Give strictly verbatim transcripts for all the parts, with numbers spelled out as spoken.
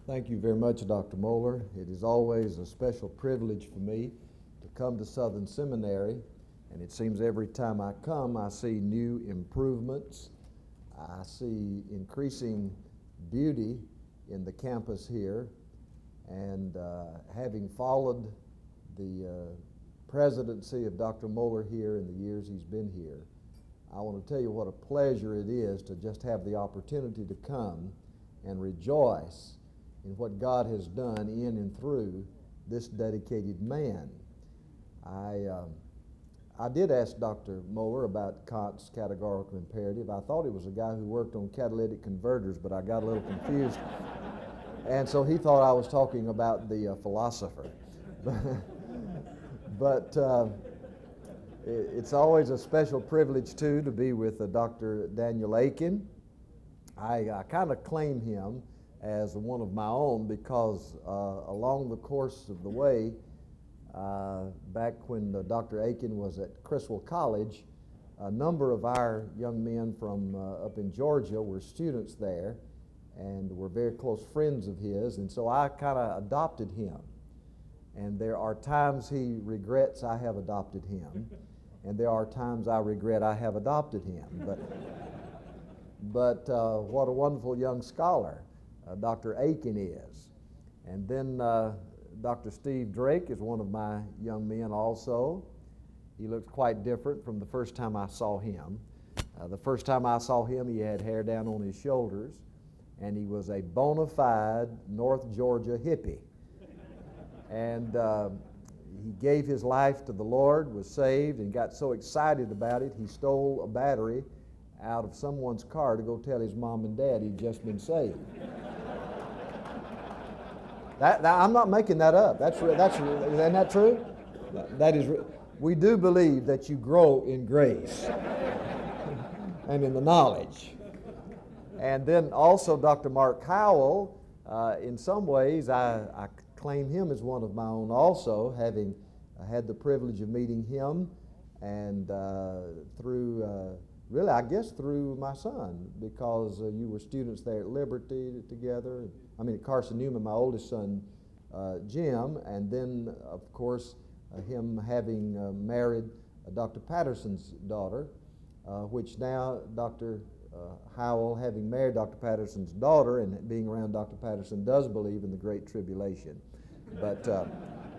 Thank you very much, Doctor Moeller. It is always a special privilege for me to come to Southern Seminary, and it seems every time I come I see new improvements. I see increasing beauty in the campus here, and uh, having followed the uh, presidency of Doctor Moeller here in the years he's been here, I want to tell you what a pleasure it is to just have the opportunity to come and rejoice in what God has done in and through this dedicated man. I, um, I did ask Doctor Moeller about Kant's categorical imperative. I thought he was a guy who worked on catalytic converters, but I got a little confused. And so he thought I was talking about the uh, philosopher. But uh, it, it's always a special privilege, too, to be with uh, Doctor Daniel Akin. I, I kind of claim him as one of my own because uh, along the course of the way, uh, back when uh, Doctor Akin was at Criswell College, a number of our young men from uh, up in Georgia were students there and were very close friends of his, and so I kind of adopted him. And there are times he regrets I have adopted him, and there are times I regret I have adopted him. But, but uh, what a wonderful young scholar Uh, Doctor Akin is. And then uh, Doctor Steve Drake is one of my young men also. He looks quite different from the first time I saw him. Uh, the first time I saw him, he had hair down on his shoulders, and he was a bona fide North Georgia hippie. And uh, he gave his life to the Lord, was saved, and got so excited about it, he stole a battery out of someone's car to go tell his mom and dad he'd just been saved. That, that, I'm not making that up. That's that's isn't that true? That is. We do believe that you grow in grace and in the knowledge. And then also Doctor Mark Howell. Uh, in some ways, I, I claim him as one of my own also, having uh, had the privilege of meeting him, and uh, through. Uh, Really, I guess through my son, because uh, you were students there at Liberty together. I mean, at Carson Newman, my oldest son, uh, Jim, and then, of course, uh, him having uh, married uh, Doctor Patterson's daughter, uh, which now Doctor Uh, Howell, having married Doctor Patterson's daughter and being around Doctor Patterson, does believe in the Great Tribulation. But, uh,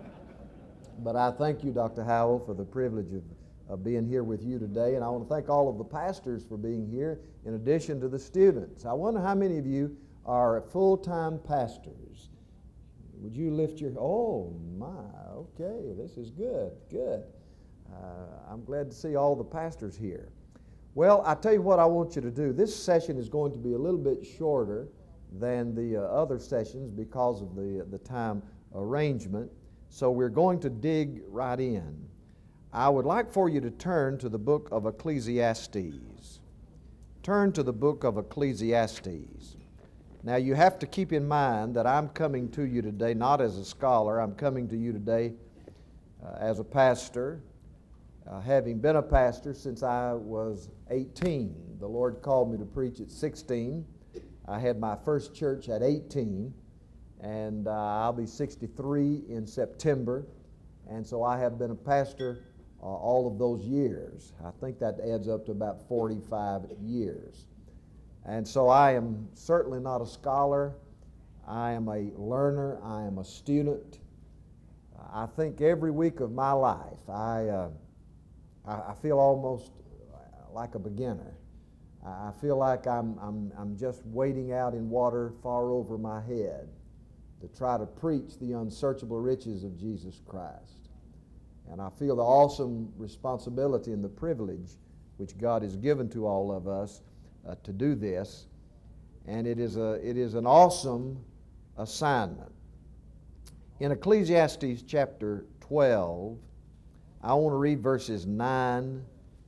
but I thank you, Doctor Howell, for the privilege of of being here with you today, and I want to thank all of the pastors for being here in addition to the students. I wonder how many of you are full-time pastors. Would you lift your, oh my, okay, this is good, good. Uh, I'm glad to see all the pastors here. Well, I tell you what I want you to do. This session is going to be a little bit shorter than the uh, other sessions because of the, the time arrangement, so we're going to dig right in. I would like for you to turn to the book of Ecclesiastes. Turn to the book of Ecclesiastes. Now you have to keep in mind that I'm coming to you today not as a scholar. I'm coming to you today uh, as a pastor, uh, having been a pastor since I was eighteen. The Lord called me to preach at sixteen. I had my first church at eighteen, and uh, I'll be sixty-three in September, and so I have been a pastor Uh, all of those years. I think that adds up to about forty-five years. And so I am certainly not a scholar. I am a learner. I am a student. I think every week of my life, I, uh, I, I feel almost like a beginner. I feel like I'm, I'm, I'm just wading out in water far over my head to try to preach the unsearchable riches of Jesus Christ. And I feel the awesome responsibility and the privilege which God has given to all of us uh, to do this. And it is, a, it is an awesome assignment. In Ecclesiastes chapter twelve, I want to read verses nine,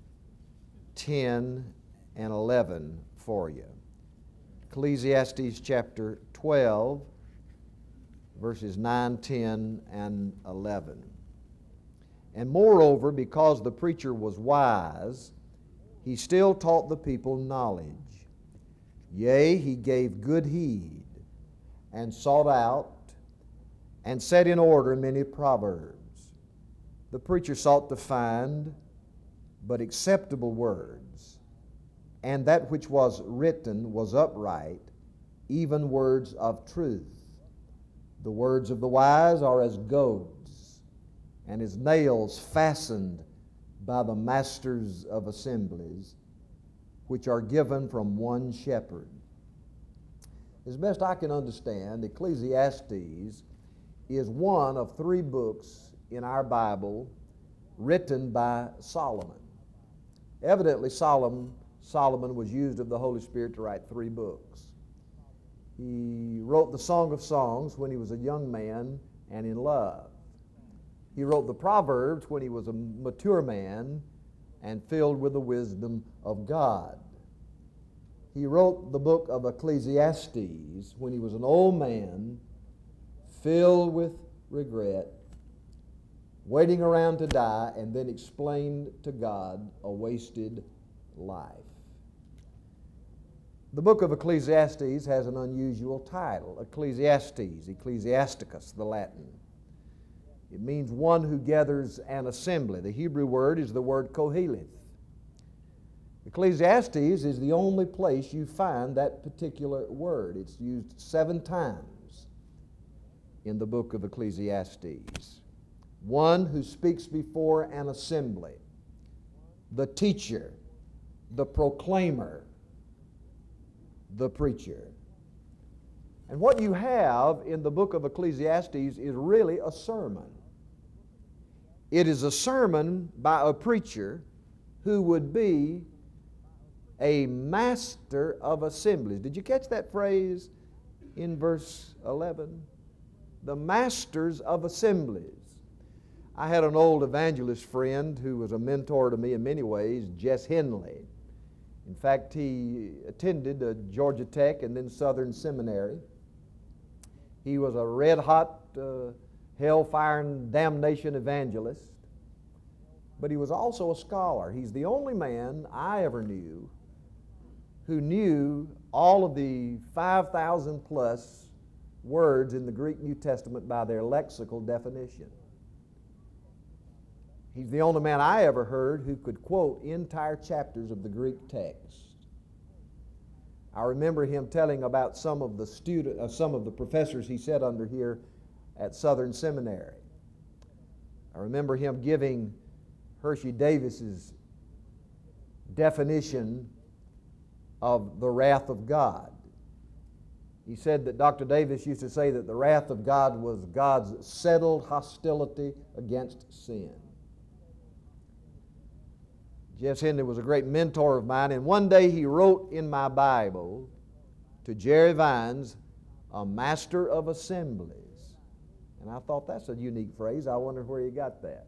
ten, and eleven for you. Ecclesiastes chapter twelve, verses nine, ten, and eleven. And moreover, because the preacher was wise, he still taught the people knowledge. Yea, he gave good heed, and sought out and set in order many proverbs. The preacher sought to find but acceptable words, and that which was written was upright, even words of truth. The words of the wise are as goads, and as nails fastened by the masters of assemblies, which are given from one shepherd. As best I can understand, Ecclesiastes is one of three books in our Bible written by Solomon. Evidently, Solomon, Solomon was used of the Holy Spirit to write three books. He wrote the Song of Songs when he was a young man and in love. He wrote the Proverbs when he was a mature man and filled with the wisdom of God. He wrote the book of Ecclesiastes when he was an old man, filled with regret, waiting around to die, and then explained to God a wasted life. The book of Ecclesiastes has an unusual title, Ecclesiastes, Ecclesiasticus, the Latin. It means one who gathers an assembly. The Hebrew word is the word koheleth. Ecclesiastes is the only place you find that particular word. It's used seven times in the book of Ecclesiastes. One who speaks before an assembly, the teacher, the proclaimer, the preacher. And what you have in the book of Ecclesiastes is really a sermon. It is a sermon by a preacher who would be a master of assemblies. Did you catch that phrase in verse eleven? The masters of assemblies. I had an old evangelist friend who was a mentor to me in many ways, Jess Henley. In fact, he attended uh, Georgia Tech and then Southern Seminary. He was a red-hot, uh, hellfire and damnation evangelist, but he was also a scholar. He's the only man I ever knew who knew all of the five thousand plus words in the Greek New Testament by their lexical definition. He's the only man I ever heard who could quote entire chapters of the Greek text. I remember him telling about some of the student, uh, some of the professors he sat under here at Southern Seminary. I remember him giving Hershey Davis's definition of the wrath of God. He said that Doctor Davis used to say that the wrath of God was God's settled hostility against sin. Jess Henley was a great mentor of mine, and one day he wrote in my Bible to Jerry Vines, a master of assemblies. And I thought, that's a unique phrase. I wonder where he got that.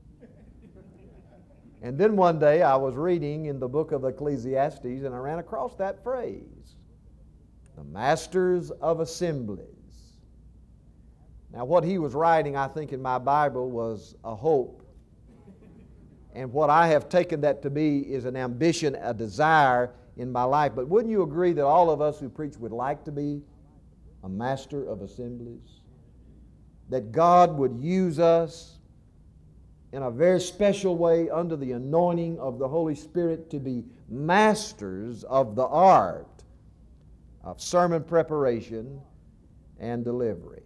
And then one day I was reading in the book of Ecclesiastes, and I ran across that phrase, the masters of assemblies. Now, what he was writing, I think, in my Bible was a hope. And what I have taken that to be is an ambition, a desire in my life. But wouldn't you agree that all of us who preach would like to be a master of assemblies? That God would use us in a very special way under the anointing of the Holy Spirit to be masters of the art of sermon preparation and delivery.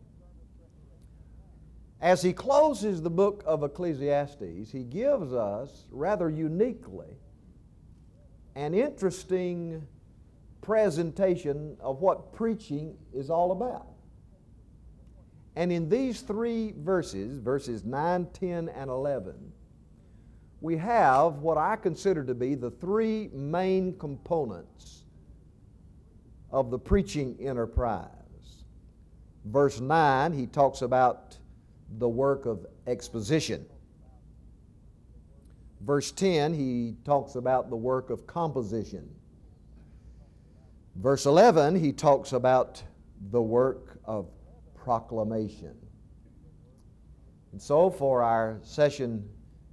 As he closes the book of Ecclesiastes, he gives us, rather uniquely, an interesting presentation of what preaching is all about. And in these three verses, verses nine, ten, and eleven, we have what I consider to be the three main components of the preaching enterprise. Verse nine, he talks about the work of exposition. Verse ten, he talks about the work of composition. Verse eleven, he talks about the work of proclamation. And so for our session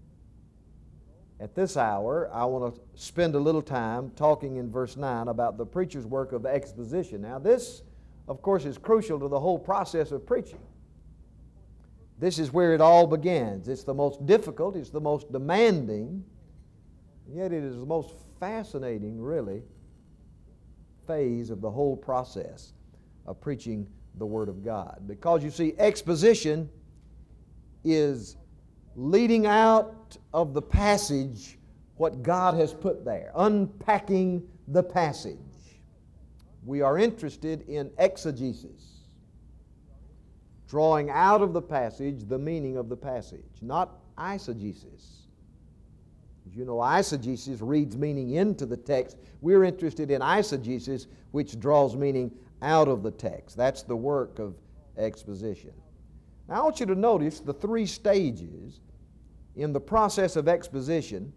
at this hour, I want to spend a little time talking in verse nine about the preacher's work of exposition. Now this of course, is crucial to the whole process of preaching. This is where it all begins. It's the most difficult, it's the most demanding, yet it is the most fascinating, really, phase of the whole process of preaching the Word of God. Because you see, exposition is leading out of the passage what God has put there, unpacking the passage. We are interested in exegesis, drawing out of the passage the meaning of the passage, not eisegesis. As you know, eisegesis reads meaning into the text. We're interested in eisegesis, which draws meaning out of the text. That's the work of exposition. Now, I want you to notice the three stages in the process of exposition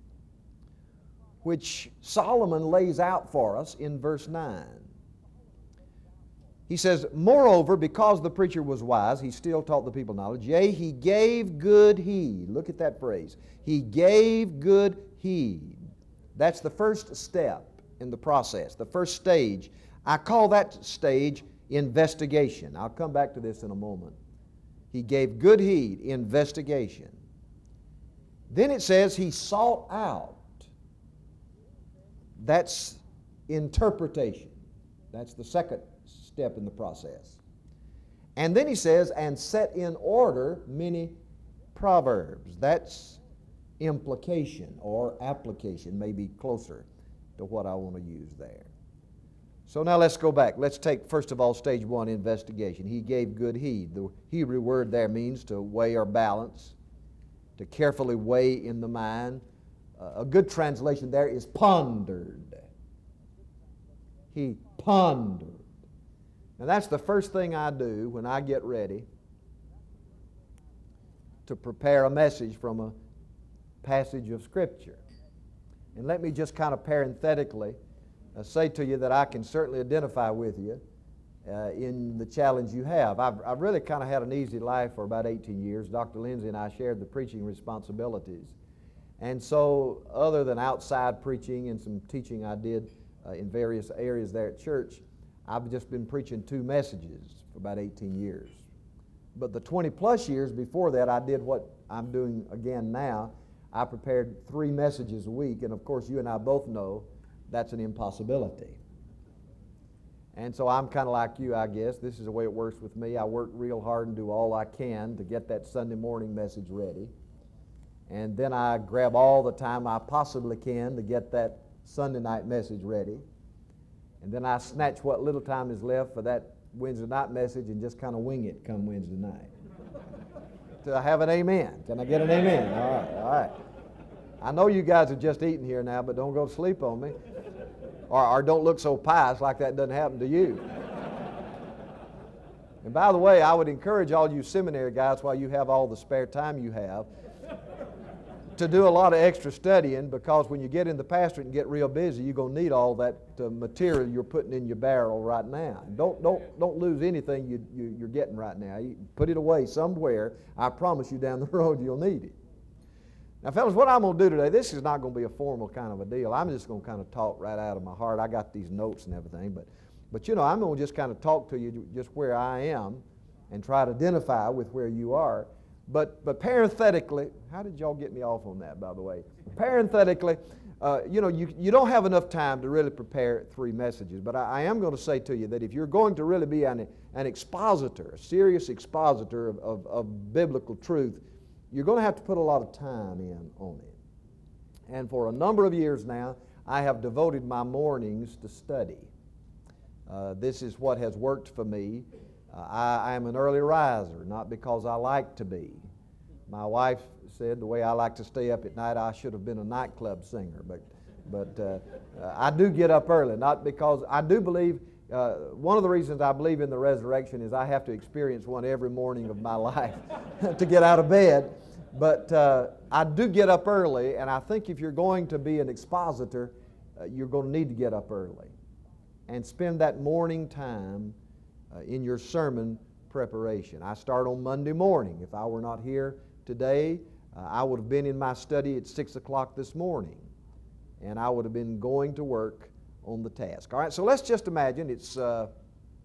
which Solomon lays out for us in verse nine. He says, moreover, because the preacher was wise, he still taught the people knowledge. Yea, he gave good heed. Look at that phrase. He gave good heed. That's the first step in the process, the first stage. I call that stage investigation. I'll come back to this in a moment. He gave good heed, investigation. Then it says he sought out. That's interpretation. That's the second step in the process. And then he says, and set in order many proverbs. That's implication or application, maybe closer to what I want to use there. So now let's go back. Let's take, first of all, stage one, investigation. He gave good heed. The Hebrew word there means to weigh or balance, to carefully weigh in the mind. Uh, a good translation there is pondered. He pondered. Now that's the first thing I do when I get ready to prepare a message from a passage of Scripture. And let me just kind of parenthetically uh, say to you that I can certainly identify with you uh, in the challenge you have. I've, I've really kind of had an easy life for about eighteen years. Doctor Lindsay and I shared the preaching responsibilities. And so other than outside preaching and some teaching I did uh, in various areas there at church, I've just been preaching two messages for about eighteen years. But the twenty plus years before that, I did what I'm doing again now. I prepared three messages a week, and of course you and I both know that's an impossibility. And so I'm kind of like you, I guess. This is the way it works with me. I work real hard and do all I can to get that Sunday morning message ready. And then I grab all the time I possibly can to get that Sunday night message ready. And then I snatch what little time is left for that Wednesday night message and just kind of wing it come Wednesday night. Do I have an amen? Can I get an amen? All right, all right. I know you guys are just eating here now, but don't go to sleep on me. Or, or don't look so pious like that doesn't happen to you. And by the way, I would encourage all you seminary guys, while you have all the spare time you have, to do a lot of extra studying, because when you get in the pastorate and get real busy, you're going to need all that uh, material you're putting in your barrel right now. Don't don't don't lose anything you, you, you're getting right now. You put it away somewhere. I promise you down the road you'll need it. Now, fellas, what I'm going to do today, this is not going to be a formal kind of a deal. I'm just going to kind of talk right out of my heart. I got these notes and everything, but, but you know, I'm going to just kind of talk to you just where I am and try to identify with where you are. But, but parenthetically, how did y'all get me off on that, by the way? Parenthetically, uh, you know, you, you don't have enough time to really prepare three messages, but I, I am going to say to you that if you're going to really be an, an expositor, a serious expositor of, of, of biblical truth, you're going to have to put a lot of time in on it. And for a number of years now, I have devoted my mornings to study. Uh, this is what has worked for me. Uh, I, I am an early riser, not because I like to be. My wife said the way I like to stay up at night, I should have been a nightclub singer. But, but uh, uh, I do get up early, not because I do believe, uh, one of the reasons I believe in the resurrection is I have to experience one every morning of my life to get out of bed. But uh, I do get up early, and I think if you're going to be an expositor, uh, you're going to need to get up early and spend that morning time uh, in your sermon preparation. I start on Monday morning. If I were not here today, uh, I would have been in my study at six o'clock this morning, and I would have been going to work on the task. All right, so let's just imagine it's uh,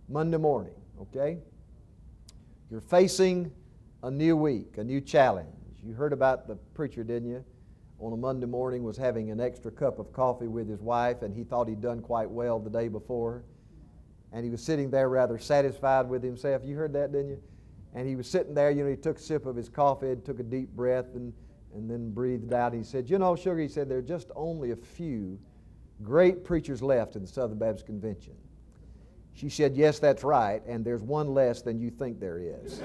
Monday morning, okay? You're facing a new week, a new challenge. You heard about the preacher, didn't you? On a Monday morning was having an extra cup of coffee with his wife, and he thought he'd done quite well the day before. And he was sitting there rather satisfied with himself. You heard that, didn't you? And he was sitting there, you know, he took a sip of his coffee and took a deep breath and, and then breathed out. He said, you know, Sugar, he said, there are just only a few great preachers left in the Southern Baptist Convention. She said, yes, that's right, and there's one less than you think there is.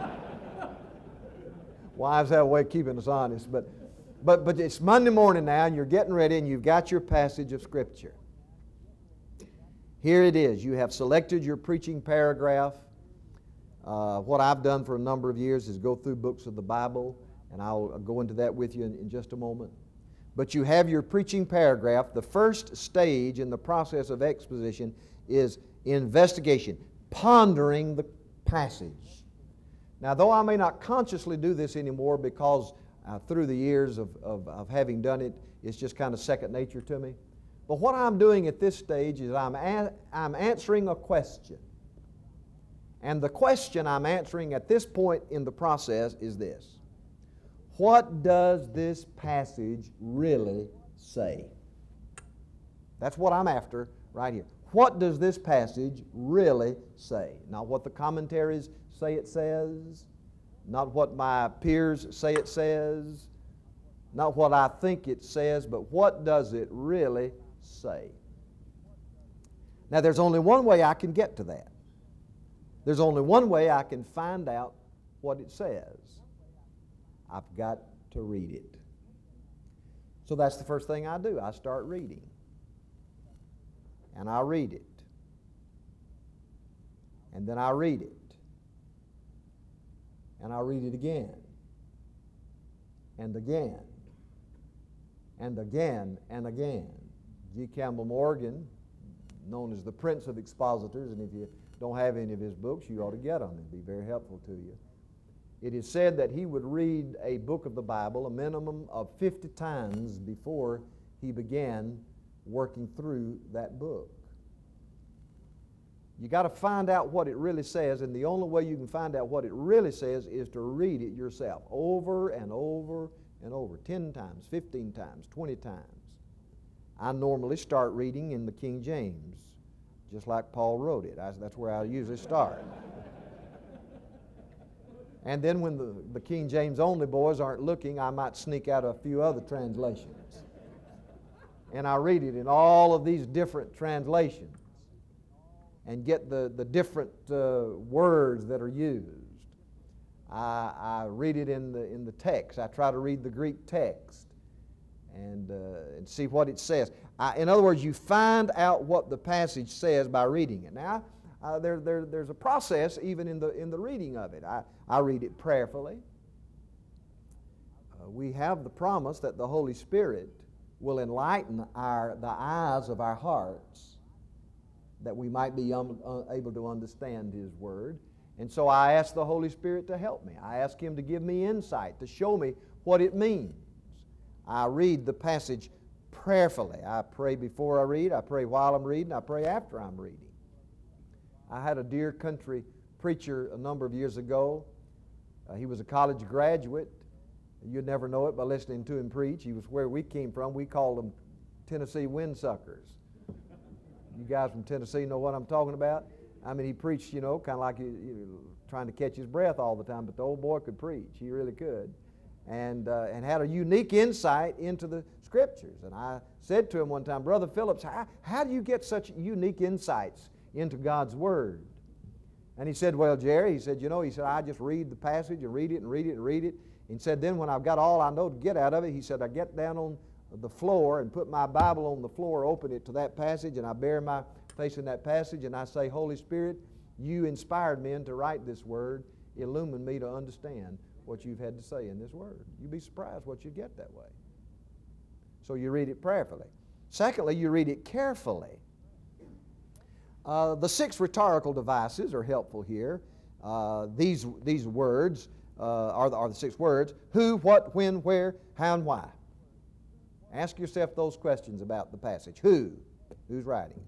Wives have a way of keeping us honest, but, but, but it's Monday morning now, and you're getting ready, and you've got your passage of Scripture. Here it is. You have selected your preaching paragraph. Uh, what I've done for a number of years is go through books of the Bible, and I'll go into that with you in, in just a moment. But you have your preaching paragraph. The first stage in the process of exposition is investigation, pondering the passage. Now, though I may not consciously do this anymore because uh, through the years of, of, of having done it, it's just kind of second nature to me. But what I'm doing at this stage is I'm, a, I'm answering a question. And the question I'm answering at this point in the process is this. What does this passage really say? That's what I'm after right here. What does this passage really say? Not what the commentaries say it says, not what my peers say it says, not what I think it says, but what does it really say? Now, there's only one way I can get to that. There's only one way I can find out what it says. I've got to read it. So that's the first thing I do. I start reading. And I read it. And then I read it. And I read it again. And again. And again and again. G. Campbell Morgan, known as the Prince of Expositors, and if you don't have any of his books, you ought to get them. It'd be very helpful to you. It is said that he would read a book of the Bible a minimum of fifty times before he began working through that book. You got to find out what it really says, and the only way you can find out what it really says is to read it yourself over and over and over, ten times, fifteen times, twenty times. I normally start reading in the King James, just like Paul wrote it. I, that's where I usually start. And then when the, the King James only boys aren't looking, I might sneak out a few other translations. And I read it in all of these different translations and get the, the different uh, words that are used. I, I read it in the, in the text. I try to read the Greek text and, uh, and see what it says. I, in other words, you find out what the passage says by reading it. Now, Uh, there, there, there's a process even in the, in the reading of it. I, I read it prayerfully. Uh, we have the promise that the Holy Spirit will enlighten our, the eyes of our hearts that we might be um, uh, able to understand His Word. And so I ask the Holy Spirit to help me. I ask Him to give me insight, to show me what it means. I read the passage prayerfully. I pray before I read, I pray while I'm reading, I pray after I'm reading. I had a dear country preacher a number of years ago. Uh, he was a college graduate. You'd never know it by listening to him preach. He was where we came from. We called them Tennessee windsuckers. You guys from Tennessee know what I'm talking about? I mean, he preached, you know, kind of like he, you know, trying to catch his breath all the time, but the old boy could preach. He really could. And, uh, and had a unique insight into the Scriptures. And I said to him one time, Brother Phillips, how, how do you get such unique insights into God's Word? And he said, well, Jerry, he said, you know, he said, I just read the passage and read it and read it and read it. And said, then when I've got all I know to get out of it, he said, I get down on the floor and put my Bible on the floor, open it to that passage, and I bury my face in that passage, and I say, Holy Spirit, you inspired me to write this Word. Illumine me to understand what you've had to say in this Word. You'd be surprised what you get that way. So you read it prayerfully. Secondly, you read it carefully. Uh, the six rhetorical devices are helpful here. Uh, these, these words uh, are, the, are the six words: who, what, when, where, how, and why. Ask yourself those questions about the passage. Who? Who's writing?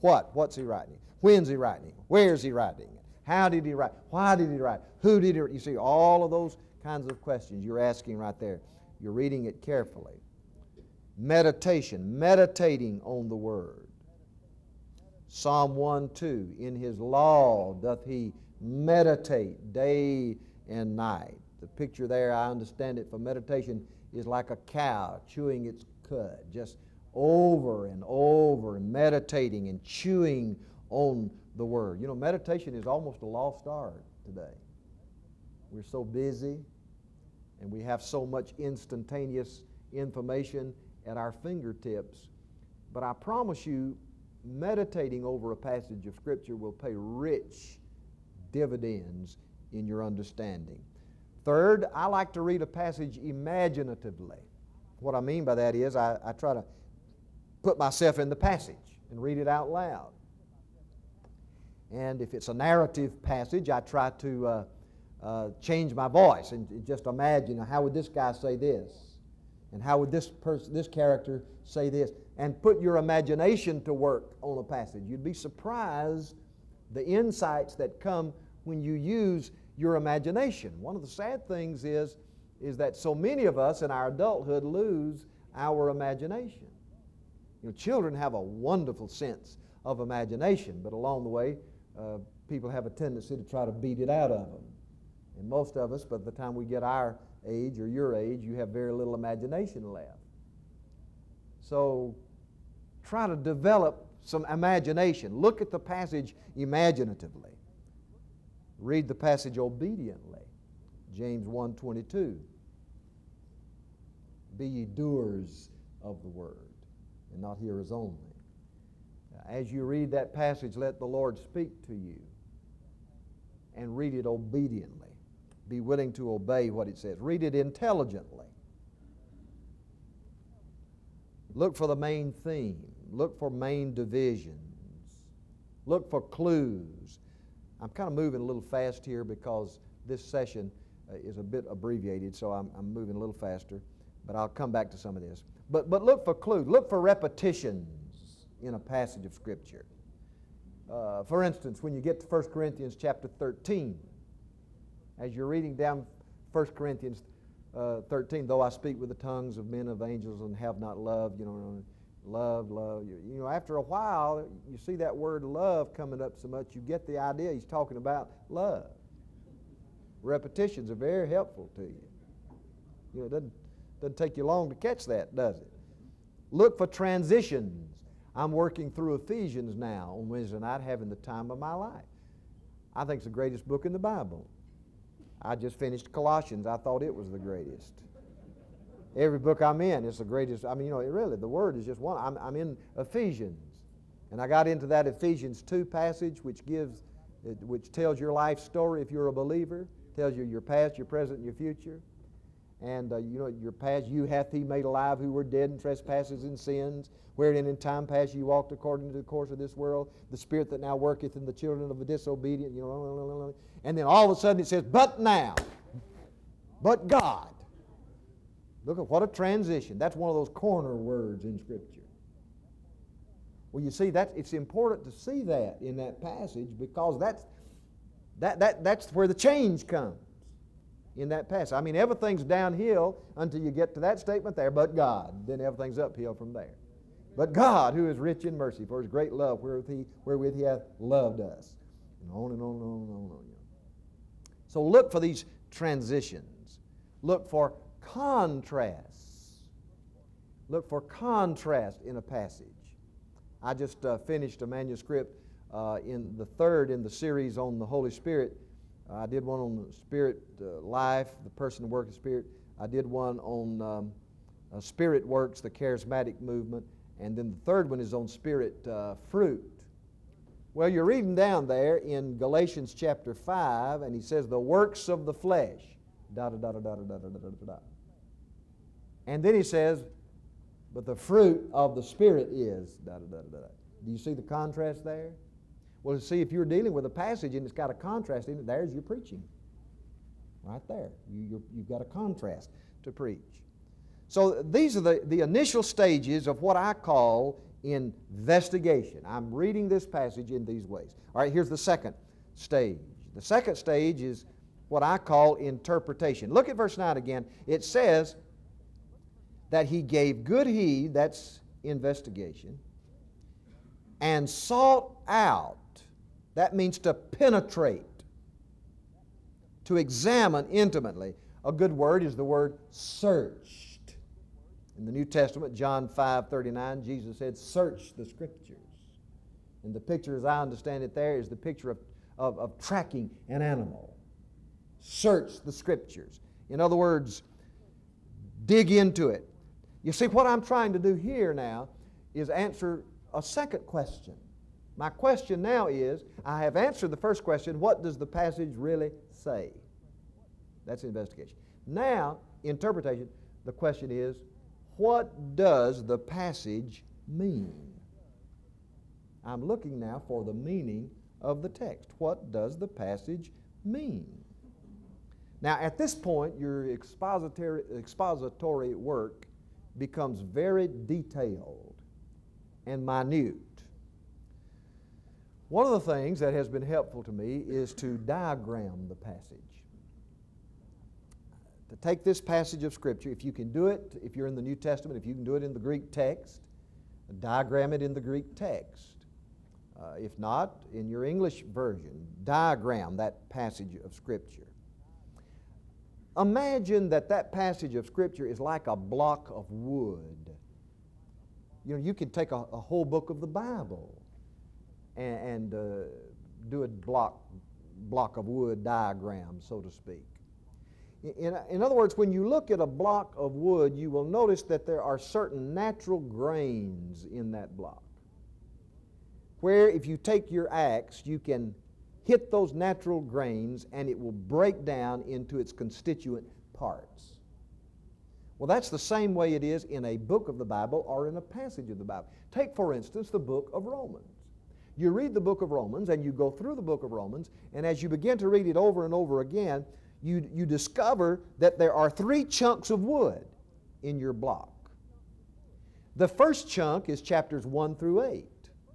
What? What's he writing? When's he writing? Where's he writing? How did he write? Why did he write? Who did he write? You see, all of those kinds of questions you're asking right there. You're reading it carefully. Meditation, meditating on the Word. Psalm one two, in His law doth he meditate day and night. The picture there, I understand it, for meditation is like a cow chewing its cud, just over and over, and meditating and chewing on the Word. You know, meditation is almost a lost art today. We're so busy, and we have so much instantaneous information at our fingertips. But I promise you, meditating over a passage of Scripture will pay rich dividends in your understanding. Third, I like to read a passage imaginatively. What I mean by that is I, I try to put myself in the passage and read it out loud. And if it's a narrative passage, I try to uh, uh, change my voice and just imagine, how would this guy say this? And how would this person, this character say this? And put your imagination to work on a passage. You'd be surprised the insights that come when you use your imagination. One of the sad things is, is that so many of us in our adulthood lose our imagination. You know, children have a wonderful sense of imagination, but along the way, uh, people have a tendency to try to beat it out of them. And most of us, by the time we get our age or your age, you have very little imagination left. So try to develop some imagination. Look at the passage imaginatively. Read the passage obediently. James one twenty-two. Be ye doers of the word, and not hearers only. As you read that passage, let the Lord speak to you, and read it obediently. Be willing to obey what it says. Read it intelligently. Look for the main theme. Look for main divisions. Look for clues. I'm kind of moving a little fast here because this session uh, is a bit abbreviated, so I'm, I'm moving a little faster, but I'll come back to some of this. But, but look for clues. Look for repetitions in a passage of Scripture. Uh, for instance, when you get to First Corinthians chapter thirteen, as you're reading down First Corinthians uh, thirteen, though I speak with the tongues of men, of angels, and have not love, you know, love, love. You, you know, after a while, you see that word love coming up so much, you get the idea he's talking about love. Repetitions are very helpful to you. You know, it doesn't, doesn't take you long to catch that, does it? Look for transitions. I'm working through Ephesians now on Wednesday night, having the time of my life. I think it's the greatest book in the Bible. I just finished Colossians. I thought it was the greatest. Every book I'm in is the greatest. I mean, you know, it really, the Word is just one. I'm, I'm in Ephesians. And I got into that Ephesians two passage, which gives, which tells your life story if you're a believer, tells you your past, your present, and your future. And, uh, you know, your past, you hath he made alive who were dead in trespasses and sins, wherein in time past you walked according to the course of this world, the spirit that now worketh in the children of the disobedient, you know, and then all of a sudden it says, but now, but God. Look at what a transition. That's one of those corner words in Scripture. Well, you see, that it's important to see that in that passage because that's, that, that, that's where the change comes in that passage. I mean, everything's downhill until you get to that statement there, but God. Then everything's uphill from there. But God, who is rich in mercy, for his great love wherewith he, wherewith he hath loved us. And on and on and on and on and on. So look for these transitions. Look for contrasts. Look for contrast in a passage. I just uh, finished a manuscript uh, in the third in the series on the Holy Spirit. Uh, I did one on the Spirit uh, life, the person, work of Spirit. I did one on um, uh, Spirit works, the charismatic movement. And then the third one is on Spirit uh, fruit. Well, you're reading down there in Galatians chapter five, and he says, the works of the flesh, da da da da da da da da da da da. And then he says, but the fruit of the Spirit is da da da da da. Do you see the contrast there? Well, see, if you're dealing with a passage and it's got a contrast in it, there's your preaching. Right there. You, you're, you've got a contrast to preach. So these are the, the initial stages of what I call investigation. I'm reading this passage in these ways. All right, here's the second stage. The second stage is what I call interpretation. Look at verse nine again. It says that he gave good heed, that's investigation, and sought out, that means to penetrate, to examine intimately. A good word is the word searched. In the New Testament, John five thirty-nine, Jesus said, search the Scriptures. And the picture, as I understand it there, is the picture of, of, of tracking an animal. Search the Scriptures. In other words, dig into it. You see, what I'm trying to do here now is answer a second question. My question now is, I have answered the first question, what does the passage really say? That's investigation. Now, interpretation, the question is, what does the passage mean? I'm looking now for the meaning of the text. What does the passage mean? Now, at this point, your expository, expository work becomes very detailed and minute. One of the things that has been helpful to me is to diagram the passage. To take this passage of Scripture, if you can do it, if you're in the New Testament, if you can do it in the Greek text, diagram it in the Greek text. Uh, if not, in your English version, diagram that passage of Scripture. Imagine that that passage of Scripture is like a block of wood. You know, you can take a, a whole book of the Bible and, and uh, do a block, block of wood diagram, so to speak. In, in other words, when you look at a block of wood, you will notice that there are certain natural grains in that block, where if you take your axe, you can hit those natural grains and it will break down into its constituent parts. Well, that's the same way it is in a book of the Bible or in a passage of the Bible. Take, for instance, the book of Romans. You read the book of Romans and you go through the book of Romans, and as you begin to read it over and over again, you, you discover that there are three chunks of wood in your block. The first chunk is chapters one through eight.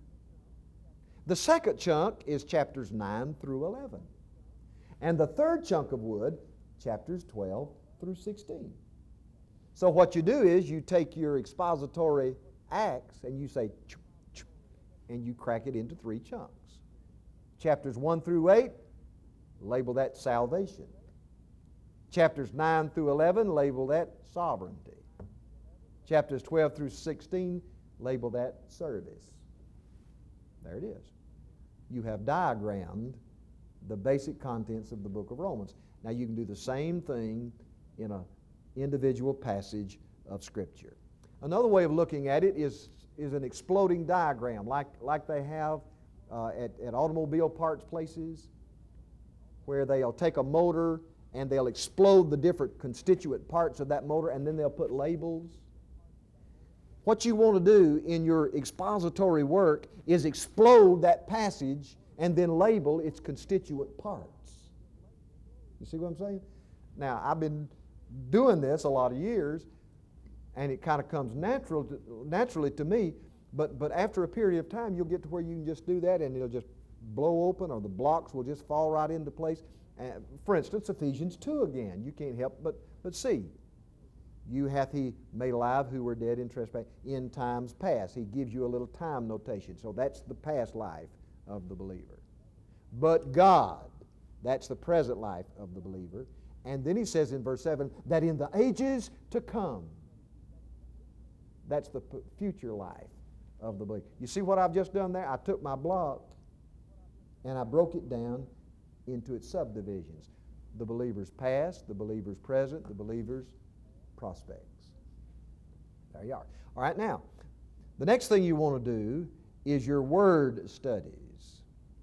The second chunk is chapters nine through eleven. And the third chunk of wood, chapters twelve through sixteen. So what you do is you take your expository axe and you say, choo, choo, and you crack it into three chunks. Chapters one through eight, label that salvation. Chapters nine through eleven, label that sovereignty. Chapters twelve through sixteen, label that service. There it is. You have diagrammed the basic contents of the book of Romans. Now you can do the same thing in an individual passage of Scripture. Another way of looking at it is, is an exploding diagram, like, like they have uh, at, at automobile parts places, where they'll take a motor and they'll explode the different constituent parts of that motor, and then they'll put labels. What you want to do in your expository work is explode that passage and then label its constituent parts. You see what I'm saying? Now, I've been doing this a lot of years, and it kind of comes natural to, naturally to me, but, but after a period of time, you'll get to where you can just do that, and it'll just blow open, or the blocks will just fall right into place. Uh, for instance, Ephesians two again. You can't help but, but see. You hath he made alive who were dead in trespass in times past. He gives you a little time notation. So that's the past life of the believer. But God, that's the present life of the believer. And then he says in verse seven, that in the ages to come, that's the p- future life of the believer. You see what I've just done there? I took my block and I broke it down into its subdivisions. The believer's past, the believer's present, the believer's prospects. There you are. All right, now, the next thing you want to do is your word studies.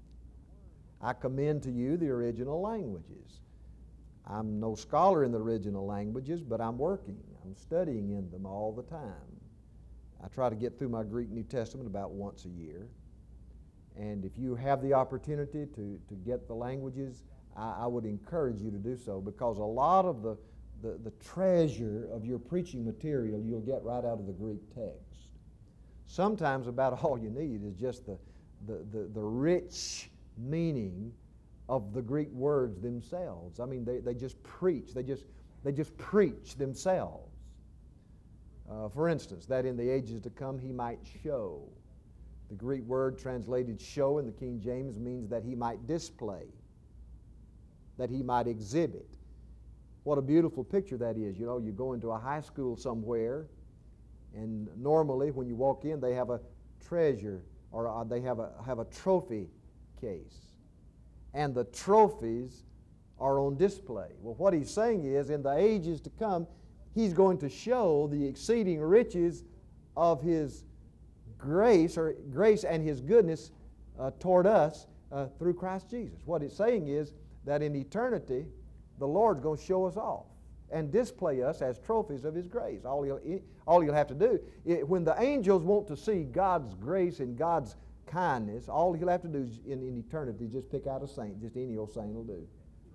I commend to you the original languages. I'm no scholar in the original languages, but I'm working. I'm studying in them all the time. I try to get through my Greek New Testament about once a year. And if you have the opportunity to, to get the languages, I, I would encourage you to do so, because a lot of the The, the treasure of your preaching material you'll get right out of the Greek text. Sometimes about all you need is just the, the, the, the rich meaning of the Greek words themselves. I mean, they, they just preach. They just, they just preach themselves. Uh, for instance, that in the ages to come he might show. The Greek word translated show in the King James means that he might display, that he might exhibit. What a beautiful picture that is. You know, you go into a high school somewhere, and normally when you walk in, they have a treasure, or uh, they have a, have a trophy case. And the trophies are on display. Well, what he's saying is, in the ages to come, he's going to show the exceeding riches of his grace, or grace and his goodness uh, toward us uh, through Christ Jesus. What it's saying is that in eternity, the Lord's going to show us off and display us as trophies of his grace. All you'll, all you'll have to do, it, when the angels want to see God's grace and God's kindness, all he'll have to do is in, in eternity just pick out a saint. Just any old saint will do.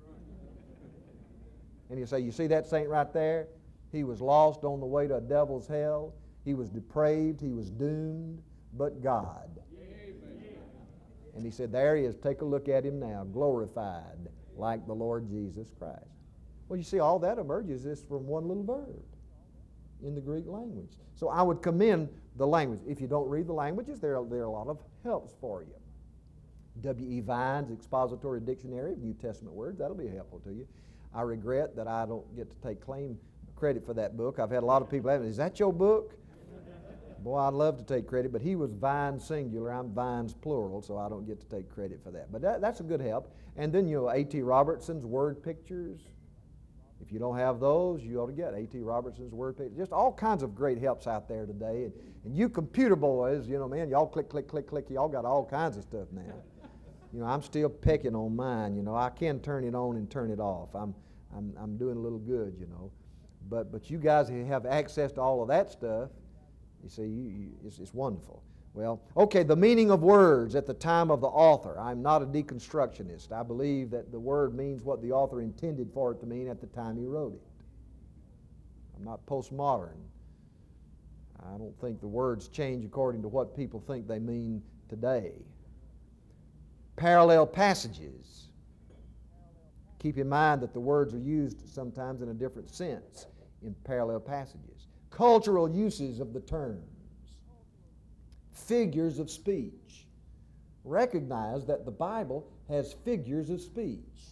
And he'll say, you see that saint right there? He was lost on the way to a devil's hell. He was depraved. He was doomed. But God. Amen. And he said, there he is. Take a look at him now, glorified like the Lord Jesus Christ. Well, you see, all that emerges is from one little verb in the Greek language. So I would commend the language. If you don't read the languages, there are, there are a lot of helps for you. W E Vine's Expository Dictionary of New Testament Words, that'll be helpful to you. I regret that I don't get to take claim credit for that book. I've had a lot of people ask me, is that your book? Boy, I'd love to take credit, but he was Vine singular, I'm Vines plural, so I don't get to take credit for that. But that, that's a good help. And then, you know, A T Robertson's Word Pictures. If you don't have those, you ought to get A T Robertson's Word Pictures. Just all kinds of great helps out there today. And, and you computer boys, you know, man, y'all click, click, click, click, y'all got all kinds of stuff now. You know, I'm still pecking on mine, you know. I can turn it on and turn it off. I'm, I'm, I'm doing a little good, you know. But, but you guys who have access to all of that stuff, you see, you, you, it's, it's wonderful. Well, okay, the meaning of words at the time of the author. I'm not a deconstructionist. I believe that the word means what the author intended for it to mean at the time he wrote it. I'm not postmodern. I don't think the words change according to what people think they mean today. Parallel passages. Keep in mind that the words are used sometimes in a different sense in parallel passages. Cultural uses of the terms. Figures of speech. Recognize that the Bible has figures of speech.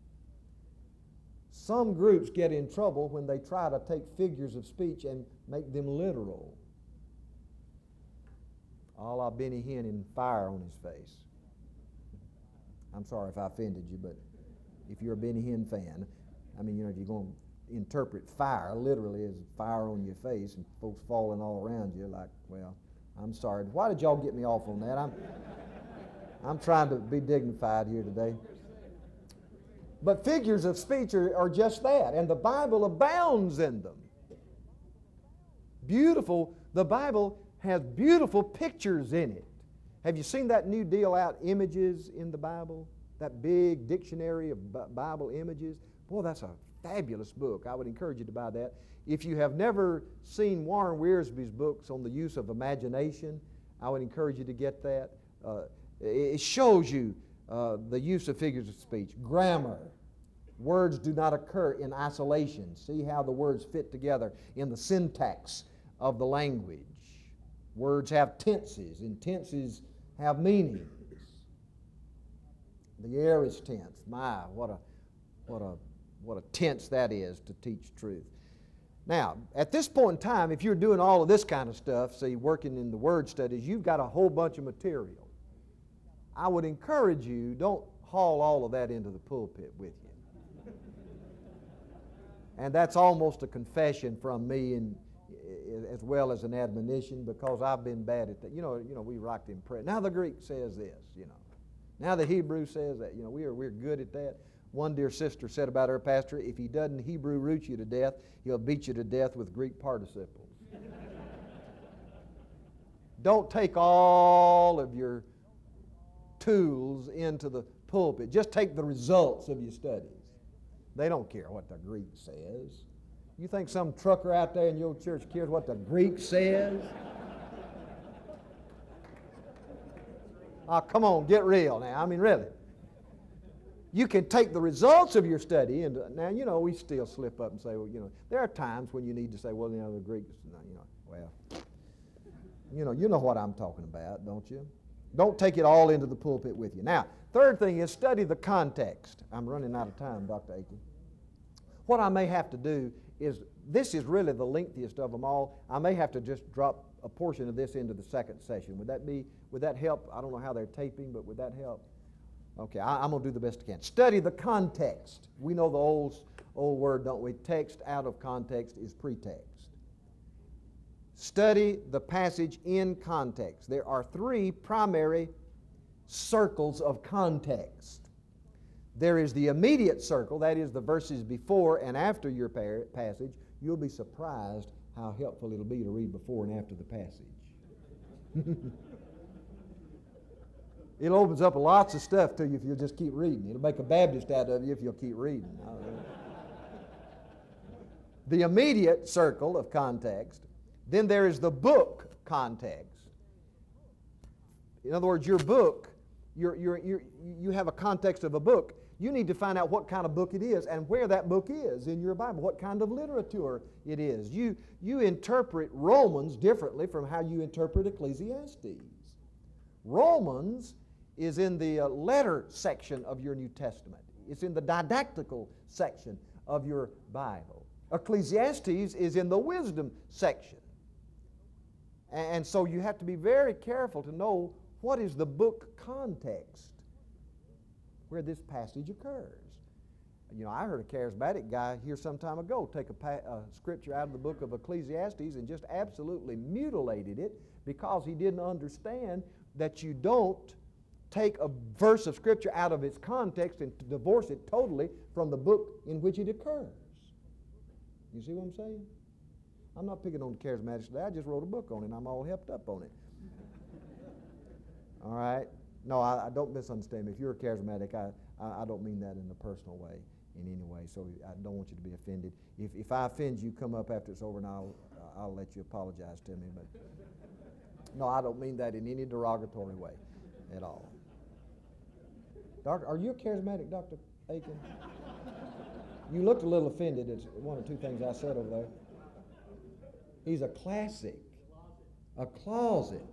Some groups get in trouble when they try to take figures of speech and make them literal. A la Benny Hinn in Fire on his face. I'm sorry if I offended you, but if you're a Benny Hinn fan, I mean, you know, if you're going to interpret fire literally as fire on your face and folks falling all around you, like, well, I'm sorry. Why did y'all get me off on that? I'm, I'm trying to be dignified here today. But figures of speech are, are just that, and the Bible abounds in them. Beautiful, the Bible has beautiful pictures in it. Have you seen that new deal out, Images in the Bible? That big dictionary of Bible images? Boy, that's a fabulous book. I would encourage you to buy that. If you have never seen Warren Wiersbe's books on the use of imagination, I would encourage you to get that. Uh, it shows you uh, the use of figures of speech. Grammar. Words do not occur in isolation. See how the words fit together in the syntax of the language. Words have tenses, and tenses have meanings. The aorist tense. My, what a, what a, what a tense that is to teach truth. Now, at this point in time, if you're doing all of this kind of stuff, say working in the word studies, you've got a whole bunch of material. I would encourage you, don't haul all of that into the pulpit with you. And that's almost a confession from me, and as well as an admonition, because I've been bad at that. You know, you know, we rocked in prayer. Now the Greek says this, you know. Now the Hebrew says that. You know, we are we're good at that. One dear sister said about her pastor, if he doesn't Hebrew root you to death, he'll beat you to death with Greek participles. Don't take all of your tools into the pulpit. Just take the results of your studies. They don't care what the Greek says. You think some trucker out there in your church cares what the Greek says? Oh, come on, get real now. I mean, really. You can take the results of your study, and now, you know, we still slip up and say, well, you know, there are times when you need to say, well, you know, the Greeks, you know, well, you know, you know what I'm talking about, don't you? Don't take it all into the pulpit with you. Now, third thing is study the context. I'm running out of time, Doctor Aiken. What I may have to do is, this is really the lengthiest of them all. I may have to just drop a portion of this into the second session. Would that be, would that help? I don't know how they're taping, but would that help? Okay, I, I'm going to do the best I can. Study the context. We know the old, old word, don't we? Text out of context is pretext. Study the passage in context. There are three primary circles of context. There is the immediate circle, that is the verses before and after your par- passage. You'll be surprised how helpful it'll be to read before and after the passage. It opens up lots of stuff to you if you'll just keep reading. It'll make a Baptist out of you if you'll keep reading. The immediate circle of context. Then there is the book context. In other words, your book, you're, you're, you're, you have a context of a book. You need to find out what kind of book it is and where that book is in your Bible, what kind of literature it is. You, you interpret Romans differently from how you interpret Ecclesiastes. Romans is in the uh, letter section of your New Testament. It's in the didactical section of your Bible. Ecclesiastes is in the wisdom section. And so you have to be very careful to know what is the book context where this passage occurs. You know, I heard a charismatic guy here some time ago take a, pa- a scripture out of the book of Ecclesiastes and just absolutely mutilated it because he didn't understand that you don't take a verse of scripture out of its context and to divorce it totally from the book in which it occurs. You see what I'm saying? I'm not picking on the charismatics today. I just wrote a book on it, and I'm all helped up on it. All right? No, I, I don't misunderstand me. If you're a charismatic, I, I, I don't mean that in a personal way in any way, so I don't want you to be offended. If, if I offend you, come up after it's over, and I'll, I'll let you apologize to me. But no, I don't mean that in any derogatory way at all. Doctor, are you a charismatic, Doctor Aiken? You looked a little offended at one or two things I said over there. He's a classic, a closet.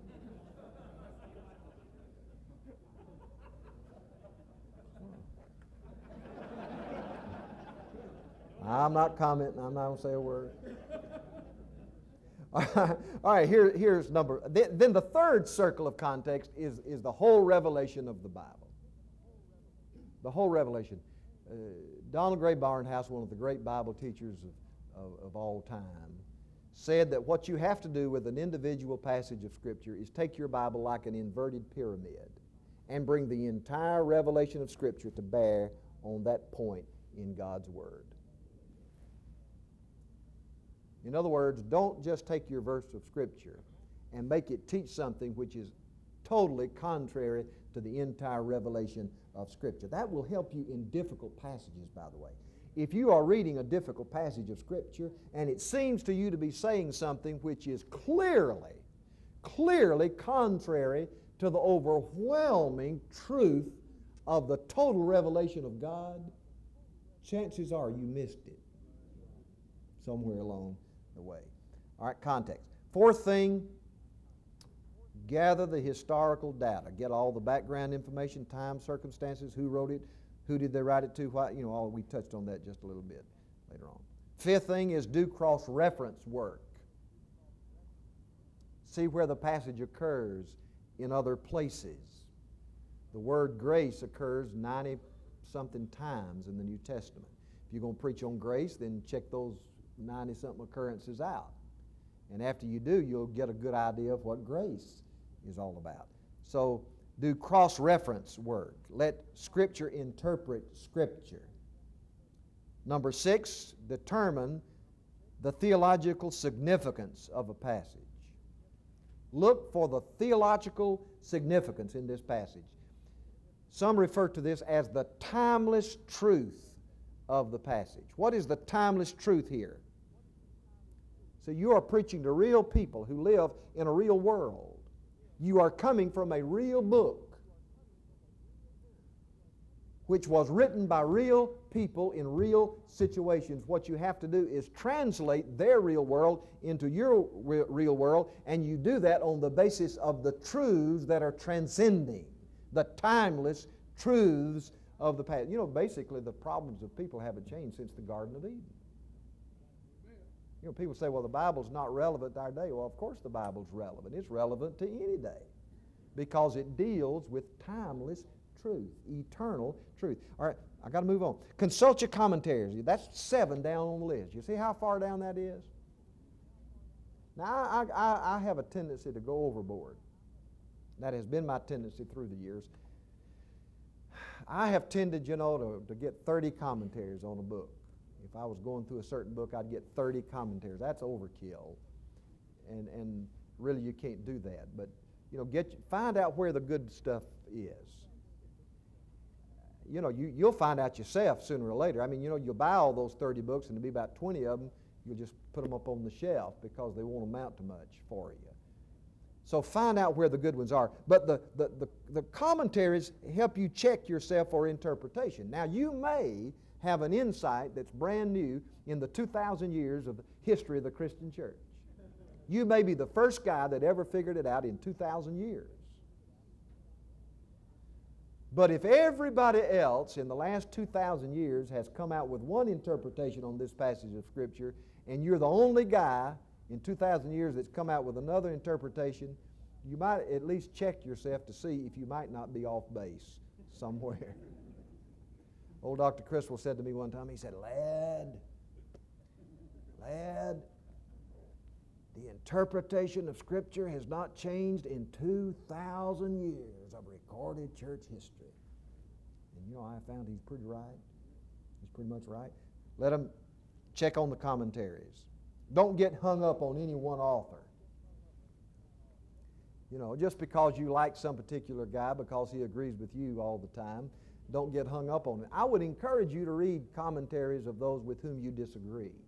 I'm not commenting. I'm not going to say a word. All right, here, here's number. Then, then the third circle of context is, is the whole revelation of the Bible. The whole revelation. Uh, Donald Gray Barnhouse, one of the great Bible teachers of, of, of all time, said that what you have to do with an individual passage of Scripture is take your Bible like an inverted pyramid and bring the entire revelation of Scripture to bear on that point in God's Word. In other words, don't just take your verse of Scripture and make it teach something which is totally contrary to the entire revelation of Scripture. That will help you in difficult passages, by the way. If you are reading a difficult passage of Scripture and it seems to you to be saying something which is clearly, clearly contrary to the overwhelming truth of the total revelation of God, chances are you missed it somewhere along the way. All right, context. Fourth thing, gather the historical data. Get all the background information, time, circumstances, who wrote it, who did they write it to, why, you know, all, we touched on that just a little bit later on. Fifth thing is do cross-reference work. See where the passage occurs in other places. The word grace occurs ninety-something times in the New Testament. If you're going to preach on grace, then check those ninety-something occurrences out. And after you do, you'll get a good idea of what grace is all about. So do cross-reference work. Let Scripture interpret Scripture. Number six, determine the theological significance of a passage. Look for the theological significance in this passage. Some refer to this as the timeless truth of the passage. What is the timeless truth here? So you are preaching to real people who live in a real world. You are coming from a real book. which was written by real people in real situations. What you have to do is translate their real world into your re- real world, and you do that on the basis of the truths that are transcending, the timeless truths of the past. You know, basically the problems of people haven't changed since the Garden of Eden. You know, people say, well, the Bible's not relevant to our day. Well, of course the Bible's relevant. It's relevant to any day because it deals with timeless truth, eternal truth. All right, I got to move on. Consult your commentaries. That's seven down on the list. You see how far down that is? Now, I, I, I have a tendency to go overboard. That has been my tendency through the years. I have tended, you know, to, to get thirty commentaries on a book. If I was going through a certain book, I'd get thirty commentaries. That's overkill. And, and really you can't do that. But, you know, get find out where the good stuff is. You know, you, you'll find out yourself sooner or later. I mean, you know, you'll buy all those thirty books and there'll be about twenty of them. You'll just put them up on the shelf because they won't amount to much for you. So find out where the good ones are. But the, the, the, the commentaries help you check yourself for interpretation. Now, you may have an insight that's brand new in the two thousand years of the history of the Christian church. You may be the first guy that ever figured it out in two thousand years. But if everybody else in the last two thousand years has come out with one interpretation on this passage of Scripture, and you're the only guy in two thousand years that's come out with another interpretation, you might at least check yourself to see if you might not be off base somewhere. Old Doctor Criswell said to me one time, he said, lad, lad, the interpretation of Scripture has not changed in two thousand years of recorded church history. And you know, I found he's pretty right. He's pretty much right. Let him check on the commentaries. Don't get hung up on any one author. You know, just because you like some particular guy because he agrees with you all the time, don't get hung up on it. I would encourage you to read commentaries of those with whom you disagree.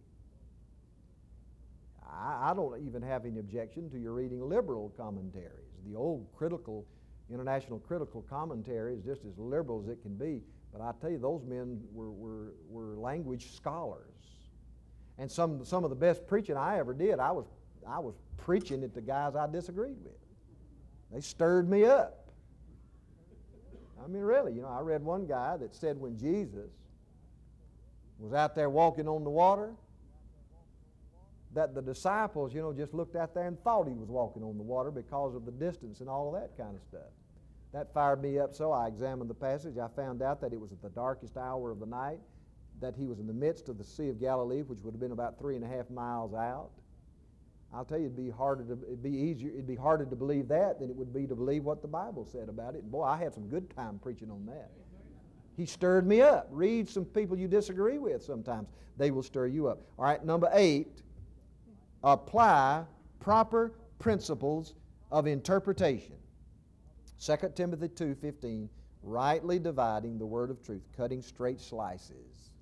I, I don't even have any objection to your reading liberal commentaries. The old critical, international critical commentary is just as liberal as it can be. But I tell you, those men were, were, were language scholars. And some, some of the best preaching I ever did, I was, I was preaching at the guys I disagreed with. They stirred me up. I mean, really, you know, I read one guy that said when Jesus was out there walking on the water, that the disciples, you know, just looked out there and thought he was walking on the water because of the distance and all of that kind of stuff. That fired me up, so I examined the passage. I found out that it was at the darkest hour of the night, that he was in the midst of the Sea of Galilee, which would have been about three and a half miles out. I'll tell you, it'd be harder to, it'd be easier, it'd be harder to believe that than it would be to believe what the Bible said about it. And boy, I had some good time preaching on that. He stirred me up. Read some people you disagree with sometimes. They will stir you up. All right, number eight, apply proper principles of interpretation. Second Timothy two fifteen, rightly dividing the word of truth, cutting straight slices.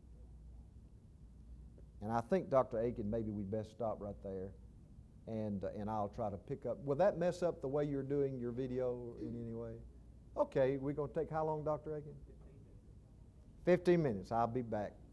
And I think, Doctor Aiken, maybe we'd best stop right there, and, uh, and I'll try to pick up. Will that mess up the way you're doing your video in any way? Okay, we're going to take how long, Doctor Aiken? fifteen minutes. I'll be back.